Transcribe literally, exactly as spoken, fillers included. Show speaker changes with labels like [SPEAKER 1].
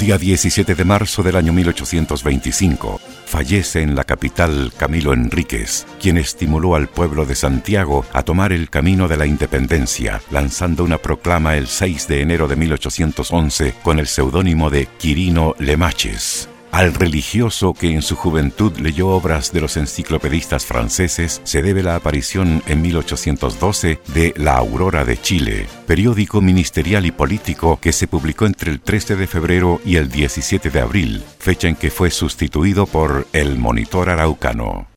[SPEAKER 1] día diecisiete de marzo del año mil ochocientos veinticinco, fallece en la capital Camilo Enríquez, quien estimuló al pueblo de Santiago a tomar el camino de la independencia, lanzando una proclama el seis de enero de mil ochocientos once con el seudónimo de Quirino Lemaches. Al religioso que en su juventud leyó obras de los enciclopedistas franceses se debe la aparición en mil ochocientos doce de La Aurora de Chile, periódico ministerial y político que se publicó entre el trece de febrero y el diecisiete de abril, fecha en que fue sustituido por El Monitor Araucano.